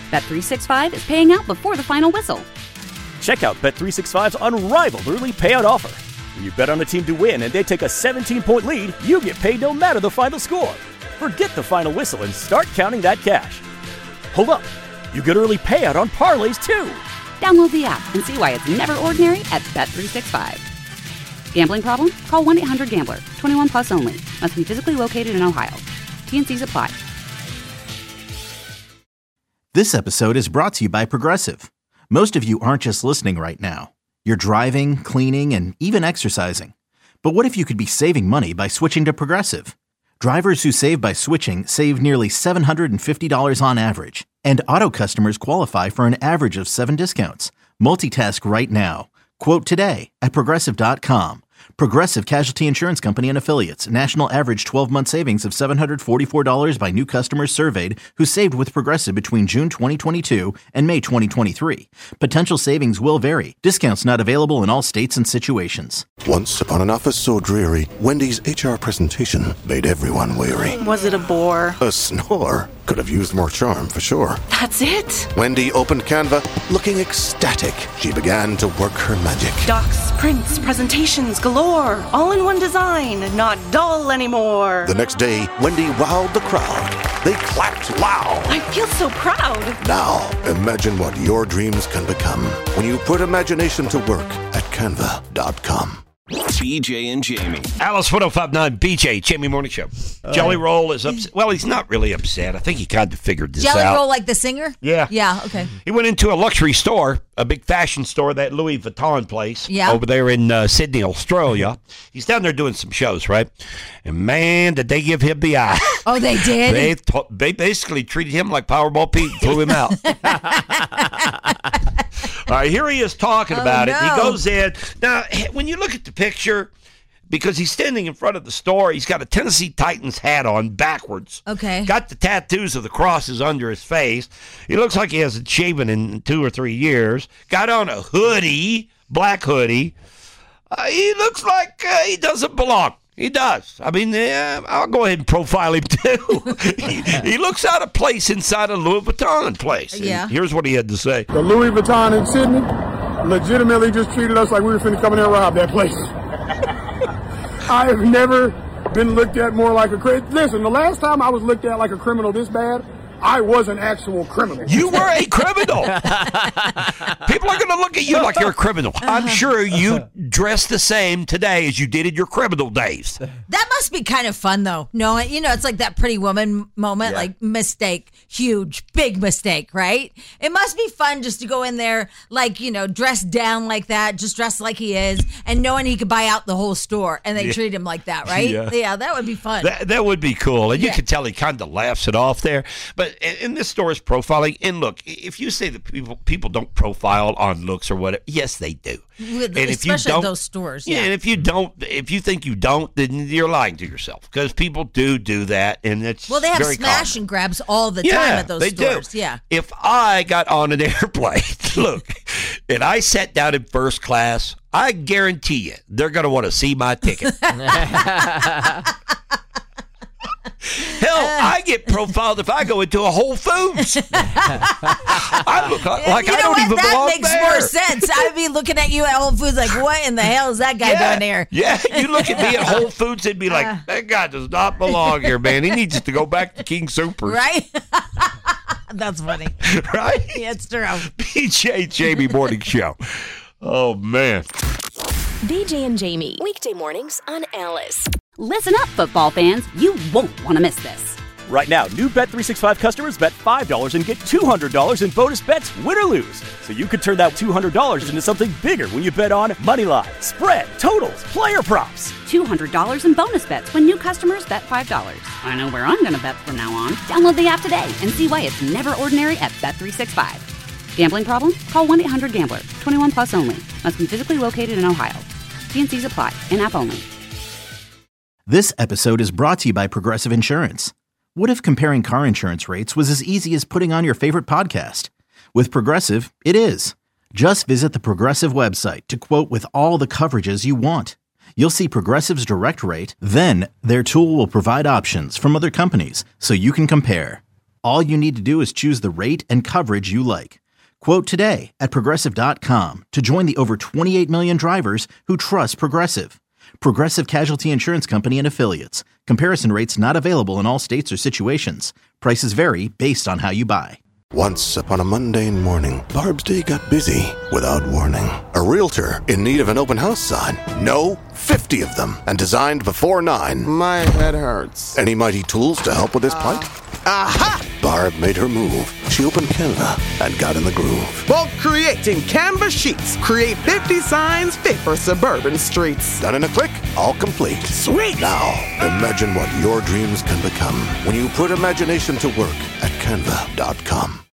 Bet365 is paying out before the final whistle. Check out Bet365's unrivaled early payout offer. When you bet on a team to win and they take a 17-point lead, you get paid no matter the final score. Forget the final whistle and start counting that cash. Hold up. You get early payout on parlays, too. Download the app and see why it's never ordinary at Bet365. Gambling problem? Call 1-800-GAMBLER. 21 plus only. Must be physically located in Ohio. T&Cs apply. This episode is brought to you by Progressive. Most of you aren't just listening right now. You're driving, cleaning, and even exercising. But what if you could be saving money by switching to Progressive? Drivers who save by switching save nearly $750 on average. And auto customers qualify for an average of 7 discounts. Multitask right now. Quote today at Progressive.com. Progressive Casualty Insurance Company and Affiliates. National average 12-month savings of $744 by new customers surveyed who saved with Progressive between June 2022 and May 2023. Potential savings will vary. Discounts not available in all states and situations. Once upon an office so dreary, Wendy's HR presentation made everyone weary. Was it a bore? A snore. Could have used more charm, for sure. That's it? Wendy opened Canva, looking ecstatic. She began to work her magic. Docs, prints, presentations galore. All in one design. Not dull anymore. The next day, Wendy wowed the crowd. They clapped loud. I feel so proud. Now, imagine what your dreams can become when you put imagination to work at Canva.com. BJ and Jamie. Alice 1059 BJ, Jamie Morning Show. Jelly Roll is upset. Well, he's not really upset. I think he kind of figured this out. Jelly Roll like the singer? Yeah. Yeah, okay. He went into a luxury store, a big fashion store, that Louis Vuitton place over there in Sydney, Australia. He's down there doing some shows, right? And man, did they give him the eye. Oh, they did? They basically treated him like Powerball Pete and threw him out. All right, here he is talking about it. He goes in. Now, when you look at the picture, because he's standing in front of the store, he's got a Tennessee Titans hat on backwards. Okay. Got the tattoos of the crosses under his face. He looks like he hasn't shaven in 2 or 3 years. Got on a hoodie, black hoodie. He looks like he doesn't belong. He does. I mean, I'll go ahead and profile him, too. he looks out of place inside a Louis Vuitton place. Yeah. And here's what he had to say. The Louis Vuitton in Sydney legitimately just treated us like we were finna come in there and rob that place. I have never been looked at more like a criminal. Listen, the last time I was looked at like a criminal this bad, I was an actual criminal. You were a criminal. People are going to look at you like you're a criminal. I'm sure you dress the same today as you did in your criminal days. That must be kind of fun, though. No, it's like that Pretty Woman moment, like mistake, huge, big mistake, right? It must be fun just to go in there, like, dressed down like that, just dressed like he is, and knowing he could buy out the whole store, and they treat him like that, right? Yeah, that would be fun. That would be cool. And you can tell he kind of laughs it off there. But in this store is profiling. And look, if you say that people don't profile on looks or whatever, yes, they do. Especially at those stores. Yeah, and if you think you don't, then you're lying to yourself, because people do that, and it's they have very smash common. and grabs all the time at those stores. Do. Yeah. If I got on an airplane, look, and I sat down in first class, I guarantee you they're going to want to see my ticket. Hell, I get profiled if I go into a Whole Foods. I look like I don't even belong there. That makes more sense. I'd be looking at you at Whole Foods like, what in the hell is that guy doing here? Yeah, you look at me at Whole Foods and be like, that guy does not belong here, man. He needs to go back to King Soopers. Right? That's funny. Right? Yeah, it's true. BJ Jamie Morning Show. Oh, man. BJ and Jamie, weekday mornings on Alice. Listen up, football fans. You won't want to miss this. Right now, new Bet365 customers bet $5 and get $200 in bonus bets, win or lose. So you could turn that $200 into something bigger when you bet on money line, spread, totals, player props. $200 in bonus bets when new customers bet $5. I know where I'm going to bet from now on. Download the app today and see why it's never ordinary at Bet365. Gambling problem? Call 1-800-GAMBLER. 21 plus only. Must be physically located in Ohio. T&Cs apply. In-app only. This episode is brought to you by Progressive Insurance. What if comparing car insurance rates was as easy as putting on your favorite podcast? With Progressive, it is. Just visit the Progressive website to quote with all the coverages you want. You'll see Progressive's direct rate, then their tool will provide options from other companies so you can compare. All you need to do is choose the rate and coverage you like. Quote today at Progressive.com to join the over 28 million drivers who trust Progressive. Progressive Casualty Insurance Company and Affiliates. Comparison rates not available in all states or situations. Prices vary based on how you buy. Once upon a mundane morning, Barb's day got busy without warning. A realtor in need of an open house sign. No, 50 of them, and designed before 9. My head hurts. Any mighty tools to help with this plight? Aha! Barb made her move. She opened Canva and got in the groove. Bulk creating Canva sheets. Create 50 signs fit for suburban streets. Done in a click, all complete. Sweet! Now, imagine what your dreams can become when you put imagination to work at Canva.com.